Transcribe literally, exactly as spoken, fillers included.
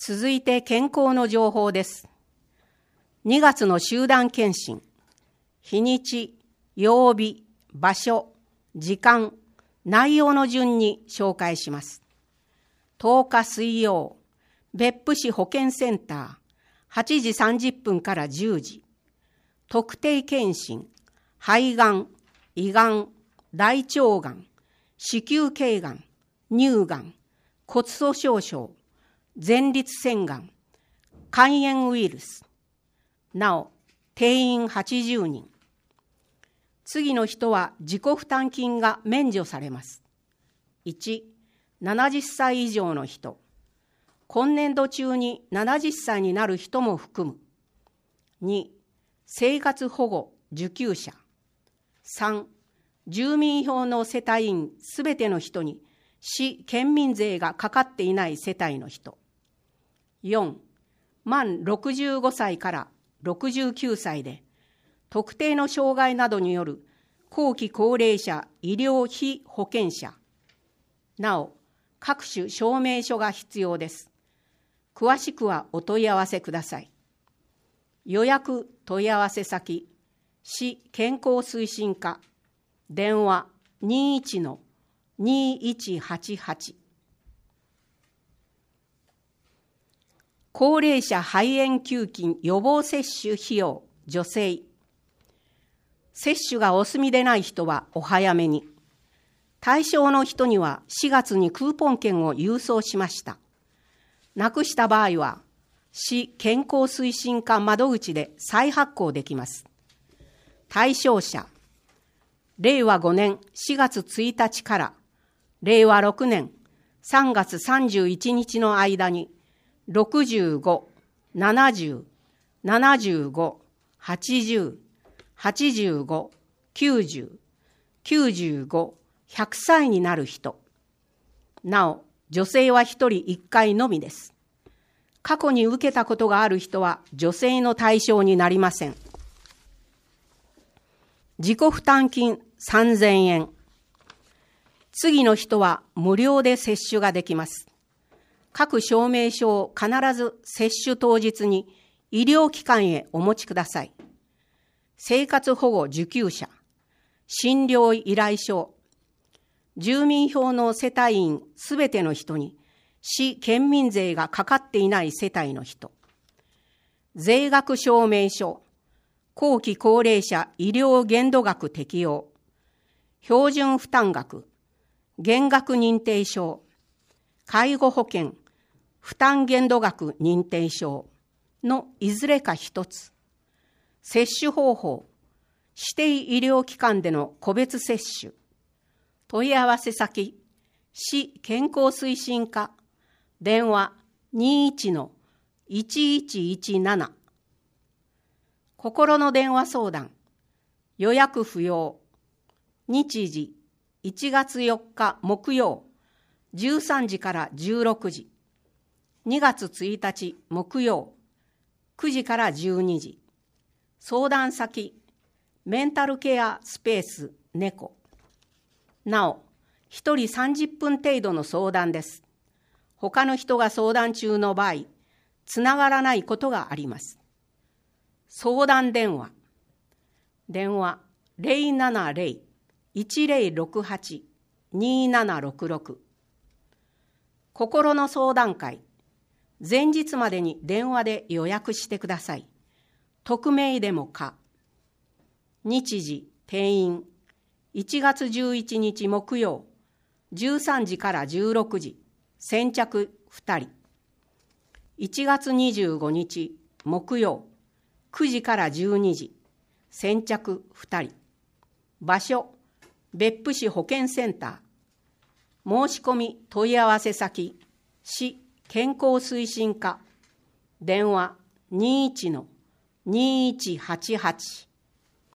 続いて健康の情報です。にがつの集団検診、日にち、曜日、場所、時間、内容の順に紹介します。とおか水曜、別府市保健センター、はちじさんじゅっぷんからじゅうじ。特定検診、肺がん、胃がん、大腸がん、子宮頸がん、乳がん、骨粗しょう症、前立腺がん、肝炎ウイルス。なお、定員はちじゅうにん。次の人は自己負担金が免除されます。いち、ななじゅっさい以上の人。今年度中にななじゅっさいになる人も含む。に、生活保護受給者。さん、住民票の世帯員すべての人に市県民税がかかっていない世帯の人。よん、満ろくじゅうごさいからろくじゅうきゅうさいで、特定の障害などによる後期高齢者医療費保険者。なお、各種証明書が必要です。詳しくはお問い合わせください。予約問い合わせ先、市健康推進課、電話 にじゅういちのにじゅういちはちはち。高齢者肺炎球菌予防接種費用助成。接種がお済みでない人はお早めに。対象の人にはしがつにクーポン券を郵送しました。なくした場合は、市健康推進課窓口で再発行できます。対象者、れいわごねんしがつついたちかられいわろくねんさんがつさんじゅういちにちの間に、ろくじゅうご、ななじゅう、ななじゅうご、はちじゅう、はちじゅうご、きゅうじゅう、きゅうじゅうご、ひゃくさいになる人。なお、女性はひとりいっかいのみです。過去に受けたことがある人は助成の対象になりません。自己負担金さんぜんえん。次の人は無料で接種ができます。各証明書を必ず接種当日に医療機関へお持ちください。生活保護受給者、診療依頼書、住民票の世帯員すべての人に市県民税がかかっていない世帯の人、税額証明書、後期高齢者医療限度額適用、標準負担額、減額認定証、介護保険、負担限度額認定証のいずれか一つ、接種方法、指定医療機関での個別接種、問い合わせ先、市健康推進課、電話 にじゅういちのいちいちいちなな。心の電話相談、予約不要。日時いちがつよっか木曜、じゅうさんじからじゅうろくじ。にがつついたち木曜、くじからじゅうにじ。相談先、メンタルケアスペース猫。なお、ひとりさんじゅっぷん程度の相談です。他の人が相談中の場合、つながらないことがあります。相談電話。電話ゼロななゼロ いちゼロろくはち にななろくろく。心の相談会。前日までに電話で予約してください。匿名でも可。日時、定員。いちがつじゅういちにち木曜、じゅうさんじからじゅうろくじ。先着ふたり。いちがつにじゅうごにち木曜、くじからじゅうにじ。先着ふたり。場所、別府市保健センター。申し込み問い合わせ先、市健康推進課。電話にじゅういちのにじゅういちはちはち。